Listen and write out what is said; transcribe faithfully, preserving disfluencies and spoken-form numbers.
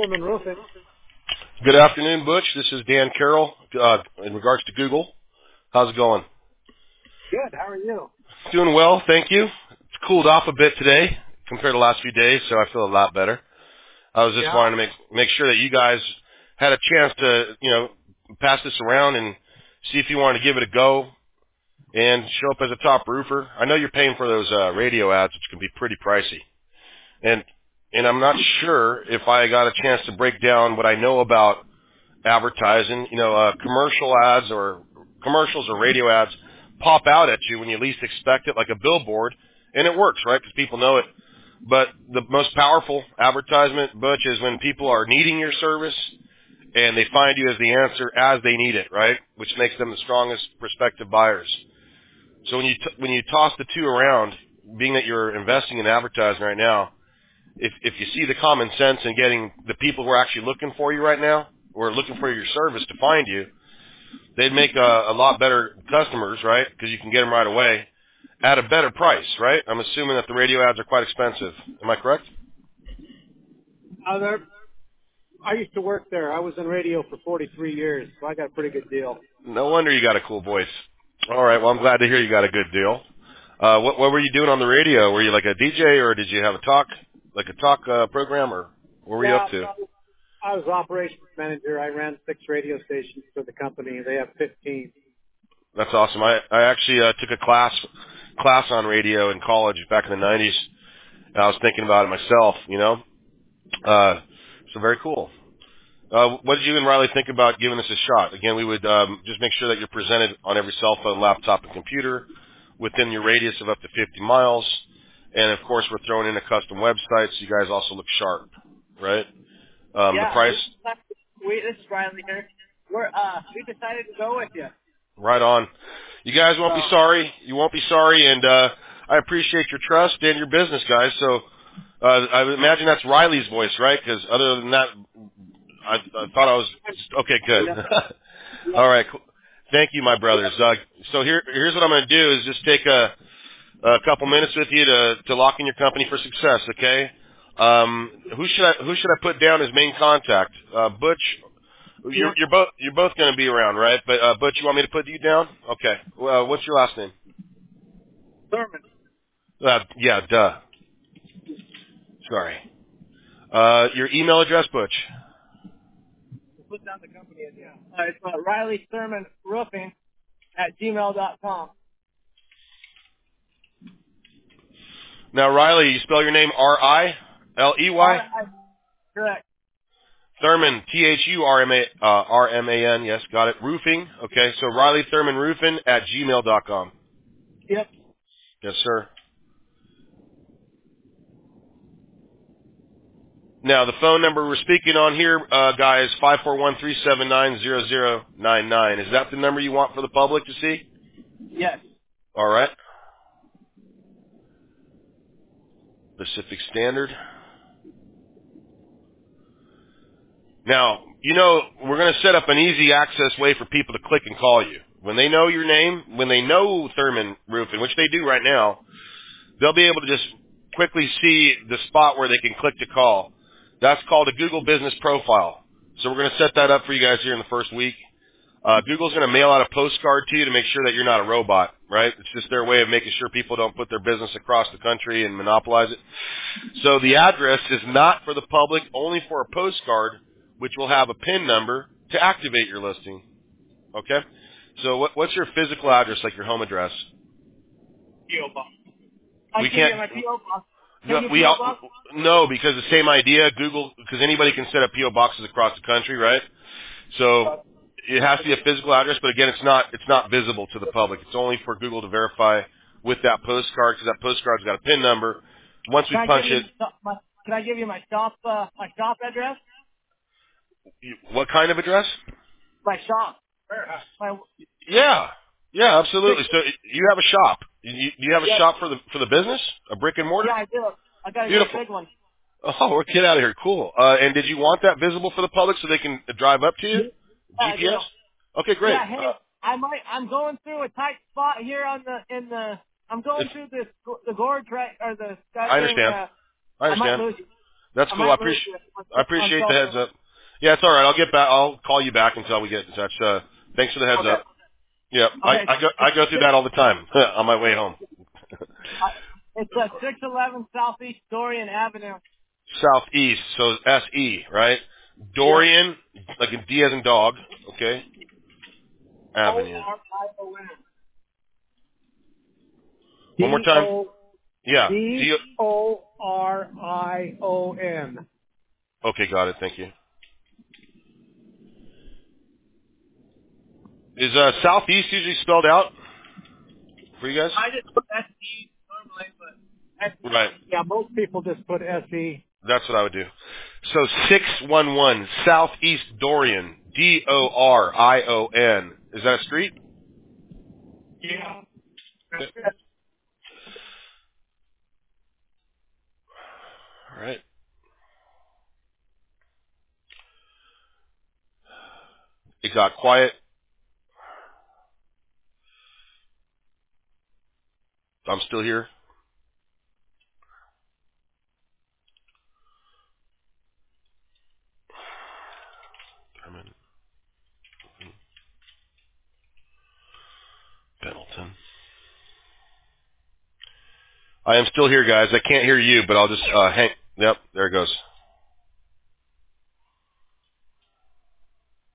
Thurman Roofing. Good afternoon, Butch. This is Dan Carroll uh, in regards to Google. How's it going? Good. How are you? Doing well, thank you. It's cooled off a bit today compared to the last few days, so I feel a lot better. I was just Yeah. wanting to make make sure that you guys had a chance to, you know, pass this around and see if you wanted to give it a go and show up as a top roofer. I know you're paying for those uh, radio ads, which can be pretty pricey. And and I'm not sure if I got a chance to break down what I know about advertising. You know, uh, commercial ads or commercials or radio ads pop out at you when you least expect it, like a billboard, and it works, right? Because people know it. But the most powerful advertisement, Butch, is when people are needing your service and they find you as the answer as they need it, right? Which makes them the strongest prospective buyers. So when you t- when you toss the two around, being that you're investing in advertising right now, if if you see the common sense in getting the people who are actually looking for you right now or looking for your service to find you, they'd make a, a lot better customers, right? Because you can get them right away at a better price, right? I'm assuming that the radio ads are quite expensive. Am I correct? Uh, there, I used to work there. I was in radio for forty-three years, so I got a pretty good deal. No wonder you got a cool voice. All right, well, I'm glad to hear you got a good deal. Uh, what, what were you doing on the radio? Were you like a D J, or did you have a talk, like a talk uh, program, or what were you Yeah, up to? I was operations manager. I ran six radio stations for the company. They have fifteen. That's awesome. I, I actually uh, took a class class on radio in college back in the nineties. And I was thinking about it myself, you know. Uh, so very cool. Uh, what did you and Riley think about giving this a shot? Again, we would um, just make sure that you're presented on every cell phone, laptop, and computer within your radius of up to fifty miles. And, of course, we're throwing in a custom website so you guys also look sharp, right? Um, the Yeah, price, we, this is Riley here. We're uh, we decided to go with you. right on. You guys won't be So, sorry. You won't be sorry, and uh, I appreciate your trust and your business, guys. So uh, I would imagine that's Riley's voice, right? Because other than that, I, I thought I was okay. Good. yeah, All right. Cool. Thank you, my brothers. Uh, so here, here's what I'm going to do: is just take a, a couple minutes with you to to lock in your company for success. Okay. Um, who should I who should I put down as main contact? Uh, Butch. yeah, You're you're both you're both going to be around, right? But uh, Butch, you want me to put you down? Okay. Well, what's your last name? Thurman. Uh, yeah, duh. Sorry. Uh, your email address, Butch. Put down the company. Yeah. Uh, it's uh, Riley Thurman Roofing at gmail dot com. Now, Riley, you spell your name R I L E All Y? right, correct. Thurman, T H U R M A, uh, R M A N, yes, got it. Roofing, okay, so Riley Thurman Roofing at gmail dot com. Yep. Yes, sir. Now, the phone number we're speaking on here, uh, guys, five four one, three seven nine, zero zero nine nine. Is that the number you want for the public to see? Yes. All right. Pacific Standard. Now, you know, we're going to set up an easy access way for people to click and call you. When they know your name, when they know Thurman Roofing, which they do right now, they'll be able to just quickly see the spot where they can click to call. That's called a Google Business Profile. So we're going to set that up for you guys here in the first week. Uh, Google's going to mail out a postcard to you to make sure that you're not a robot, right? It's just their way of making sure people don't put their business across the country and monopolize it. So the address is not for the public, only for a postcard, which will have a PIN number to activate your listing. Okay? So what, what's your physical address, like your home address? P O box. I We can can't. get my P O box. No, Can you we P O all, box? no, because the same idea, Google, because anybody can set up P O boxes across the country, right? So it has to be a physical address, but again, it's not it's not visible to the public. It's only for Google to verify with that postcard, because that postcard's got a PIN number. Once we Can I punch give you it, my, my Can I give you my shop uh, my shop address? you- what kind of address? My shop. My Yeah, yeah, absolutely. six. So you have a shop. You, you you have a Yes. shop for the for the business, a brick and mortar. Yeah, I do. I got a great Beautiful. big one. Oh, get out of here. Cool. Uh, and did you want that visible for the public so they can drive up to you? Yeah, I do. G P S? Okay, great. Yeah. Hey, Uh, I might. I'm going through a tight spot here on the in the. I'm going it's, through this the gorge right or the sky I thing. understand. Uh, I I might understand. lose you. That's I cool. I might lose appreciate you on, I on appreciate the cell heads phone. up. Yeah, it's all right. I'll get back. I'll call you back until we get in touch. Uh, thanks for the heads Okay. up. Yep, I, Okay. I go I It's go through six, that all the time on my way home. uh, it's uh, six eleven Southeast Dorian Avenue. Southeast, so S E, right? Yep. Dorian, like a D as in dog. Okay. O Avenue. R I O N. One more D time. O Yeah. D D. O R I O N. Okay, got it. Thank you. Is uh, Southeast usually spelled out for you guys? I just put S E normally, but S E. Right. Yeah, most people just put S E. That's what I would do. So six one one Southeast Dorian, D O R I O N. Is that a street? Yeah. Yep. All right. It got quiet. I'm still here. Herman Pendleton. I am still here, guys. I can't hear you, but I'll just uh, hang. Yep, there it goes.